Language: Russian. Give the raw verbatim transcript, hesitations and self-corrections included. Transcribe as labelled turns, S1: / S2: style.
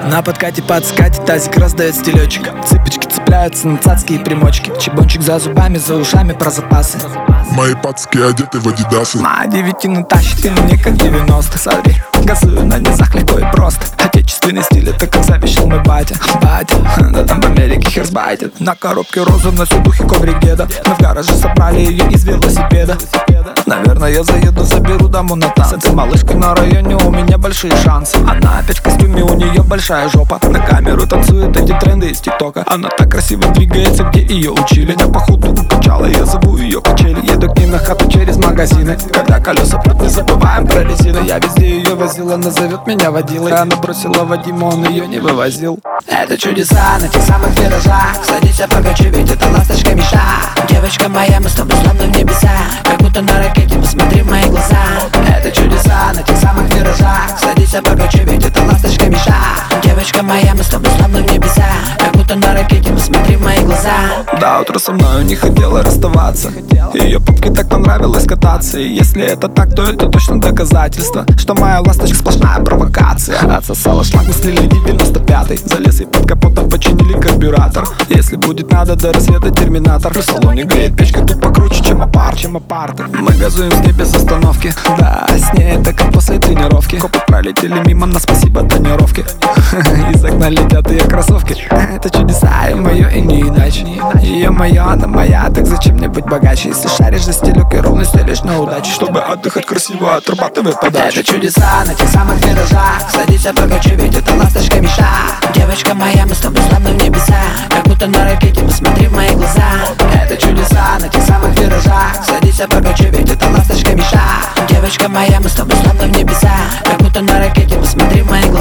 S1: На подкате подскате тазик раздает стелечек. Цыпочки цепляются на цацкие примочки. Чебончик за зубами, за ушами про запасы.
S2: Мои пацки одеты в адидасы.
S1: На девятину тащит и мне как девяностых. Смотри, газую на низах легко и просто. Отечественный стиль, это как завещал мой батя. Батя, да там в Америке херсбайтит. На коробке розы, на духе коврик деда. Мы в гараже собрали ее из велосипеда. Наверное, я заеду, заберу даму на танцы. С этой малышкой на районе у меня большие шансы. Она опять в костюме, у нее большая жопа. На камеру танцует эти тренды из ТикТока. Она так красиво двигается, где ее учили. Я походу укачала, я зову ее качели. Еду к ней на хату через магазины. Когда колеса прут, не забываем про резину. Я везде ее возил, она зовет меня водилой. Она бросила Вадима, он ее не вывозил.
S3: Это чудеса на тех самых виражах. Садись, покачу, ведь это ласточка мечта. Девочка моя, мы с тобой словно в небеса. Как будто на ракете, посмотри в мои глаза. Это чудеса на тех самых виражах. Садись, покачу, ведь это ласточка мечта. Девочка моя, мы с тобой словно в небеса. Как будто на ракете, посмотри в мои глаза.
S1: До утра со мною не хотела расставаться. Ее попке так понравилось кататься. И если это так, то это точно доказательство, что моя ласточка сплошная провокация. Отсосала шланг, мы слили девяносто пятый. Залез и под капотом починили карбюратор. Если будет надо, до рассвета терминатор. В салоне греет печка, тут покруче, чем апарт, чем апарты. Мы газуем с ней без остановки. Да, с ней это как после тренировки. Копы пролетели мимо нас, спасибо тонировке. Из окна летят ее кроссовки. Это чудеса, и мое, и не иначе. Ее мое, она моя, так зачем мне быть богаче? Если шаришь за стелек и ровно стелишь на удачу. Чтобы отдыхать красиво, отрабатывай подачу.
S3: Это чудеса на тех самых виражах. Садись, покачу, ведь это ласточка мечта. Девочка моя, мы с тобой словно в небеса. Как будто на ракете, посмотри в мои глаза. Это чудеса на тех самых виражах. Садись, покачу, ведь это ласточка мечта. Девочка моя, мы с тобой словно в небеса. Как будто на ракете, посмотри в мои глаза.